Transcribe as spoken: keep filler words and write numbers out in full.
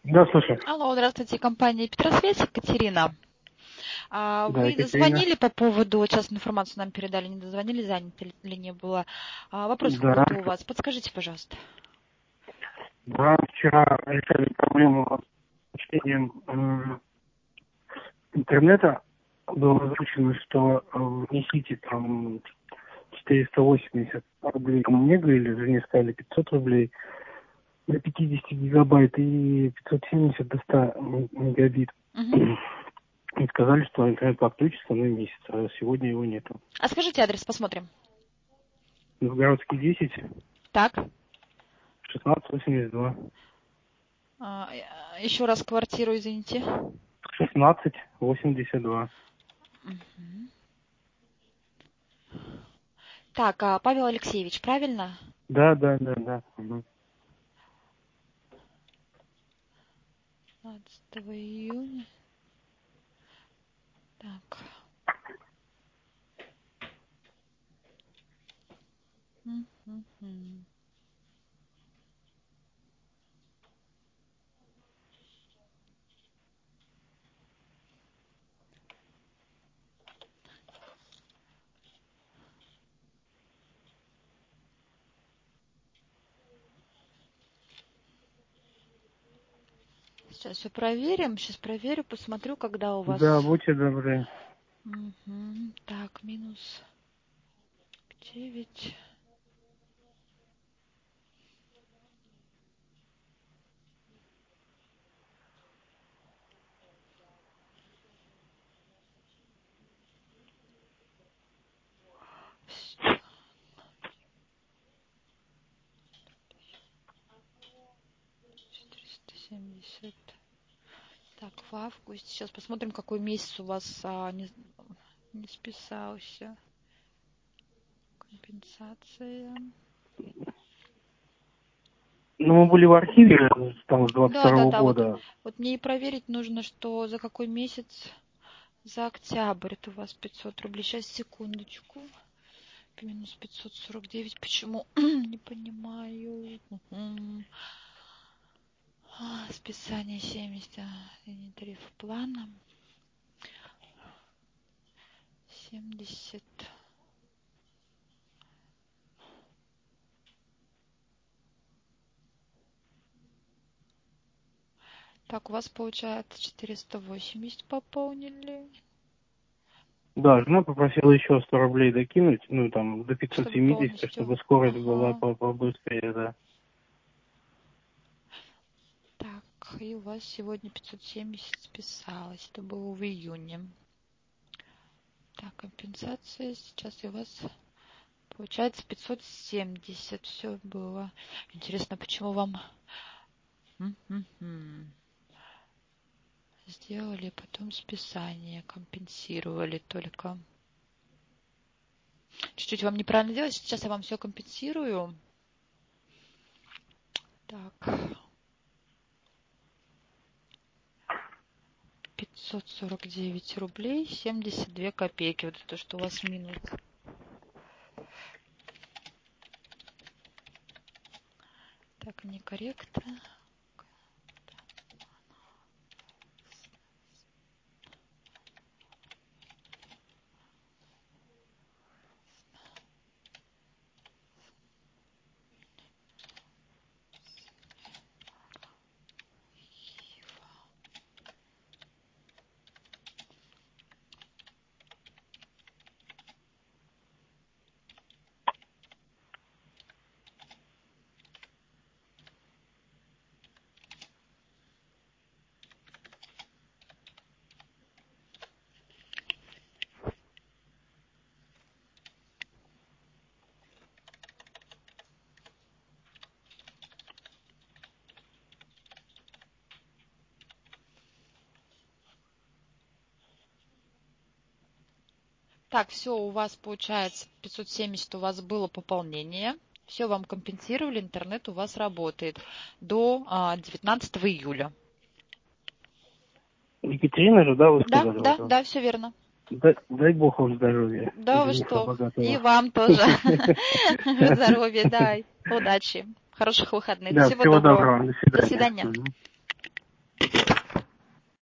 Да, слушай. Алло, здравствуйте, компания Петросвязь, Екатерина. А, Да, Вы Екатерина. звонили по поводу, вот сейчас информацию нам передали, не дозвонили, занято ли не было. А, Вопрос Да. какой-то у вас, подскажите, пожалуйста. Да, вчера решали проблему с чтением м, интернета. Было озвучено, что э, внесите там четыреста восемьдесят рублей. Мне говорили, жене ставили пятьсот рублей до пятьдесят гигабайт и пятьсот семьдесят до ста мегабит. Мгм. И сказали, что интернет подключится на месяц, а сегодня его нету. А скажите адрес, посмотрим. Новгородский десять, Так, шестнадцать восемьдесят два. а, э, еще раз квартиру, извините. шестнадцать восемьдесят два. Мгм. Так, а, Павел Алексеевич, правильно? Да, да, да, да. Мгм. пятнадцатого июня. Так. Мгм. Сейчас все проверим, сейчас проверю, посмотрю, когда у вас... Да, будьте добры. Мгм. Так, минус девять. четыреста семьдесят. Так, в августе. Сейчас посмотрим, какой месяц у вас а, не, не списался. Компенсация. Ну, мы были в архиве там с двадцать Да, да, второго да. Вот, года. вот мне и проверить нужно, что за какой месяц. За октябрь это у вас пятьсот рублей. Сейчас, секундочку. Минус пятьсот сорок девять. Почему? Не понимаю. Мгм. А, Списание семьдесят. Линия тарифа плана. семьдесят. Так, у вас получается четыреста восемьдесят пополнили. Да, жена попросила еще сто рублей докинуть, ну, там, до пятьсот Чтобы семидесяти, полностью. чтобы скорость была Ага. по- побыстрее, да. Так, и у вас сегодня пятьсот семьдесят списалось. Это было в июне. Так, компенсация. Сейчас у вас получается пятьсот семьдесят. Все было. Интересно, почему вам М-м-м. сделали потом списание, компенсировали только. Чуть-чуть вам неправильно делать. Сейчас я вам все компенсирую. Так. пятьсот сорок девять рублей семьдесят две копейки. Вот это, что у вас минус. Так, некорректно. Так, все, у вас получается пятьсот семьдесят, у вас было пополнение. Все вам компенсировали, интернет у вас работает до а, девятнадцатого июля. Екатерина же, да, вы Да, сказали да, уже? да, все верно. Дай, дай бог вам здоровья и Да, вы жениха что? И богатого. вам тоже. Здоровья, дай. Удачи. Хороших выходных. Да, Всего всего доброго. доброго, до До свидания. свидания. Мгм.